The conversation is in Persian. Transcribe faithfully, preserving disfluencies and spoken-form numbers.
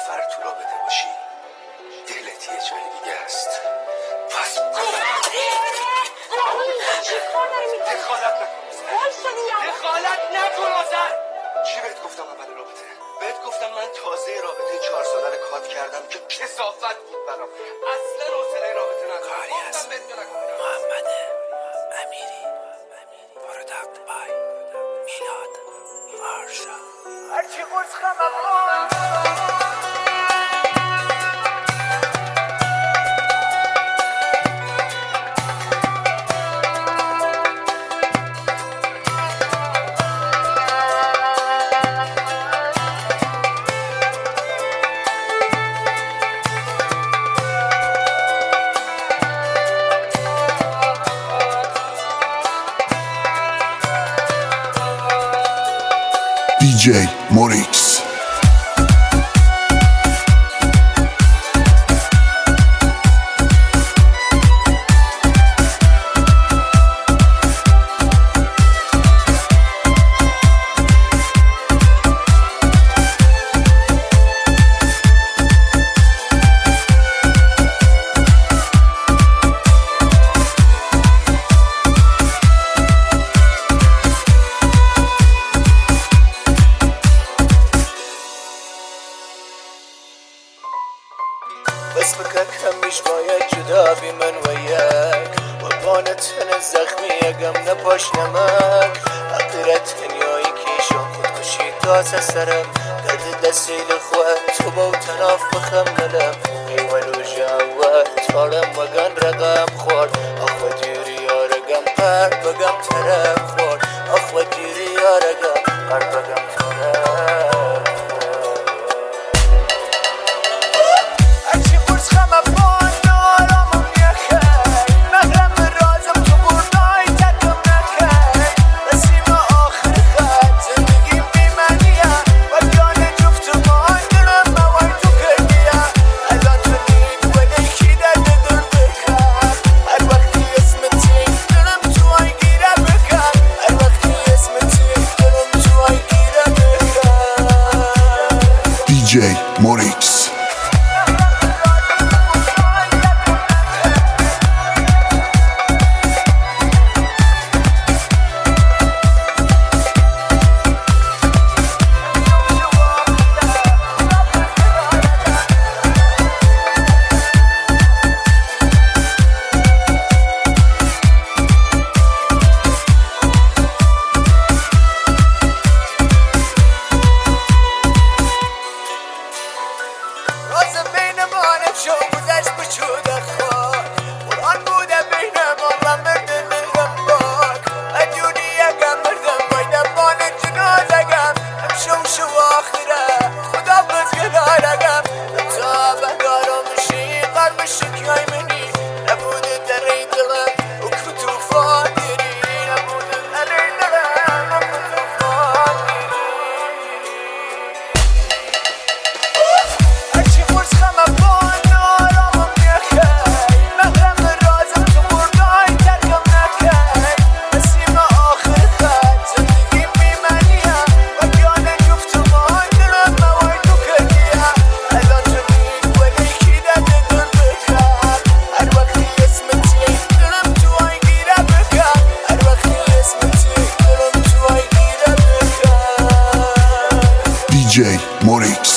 نفر تو رابطه باشی دلت یه جای دیگه است. پس دخالت نکن دخالت نکن آزر. چی بهت گفتم اول رابطه؟ بهت گفتم من تازه رابطه چهار ساله رو کات کردم که کثافت بود برام. اصلا حوصله رابطه ندارم. گفتم بهت نکنم. محمد امیری پروداکت بای میلاد مارشا. هرچی قرص خمم دی جی موریکس. بس بکن کمیش باید جدا بی من ویاک و بانتن زخمی اگم نپاش نمک اقرت هنیایی کیشون خودکشی تازه سرم درد دستیل خواه تو با تناف بخم نلم ایوالو جاوات تارم وگن رقم خور اخوة دیری یارگم قرد بگم طرف خور اخوة دیری یارگم قرد بگم طرف. دی جی موریکس. شو گذشت بچود خواه قرآن بوده بین ما و مردم الغبار ادیونی اگم مردم بایدم بان جنازگم امشو شو آخره خدا بزگدارگم تا بگارم شی قرب شکیای منی نبوده در ای دلم و کتوفان دیری نبوده در ای دلم و کتوفان دیری. هرچی خورس خمم بان دی جی موریکس.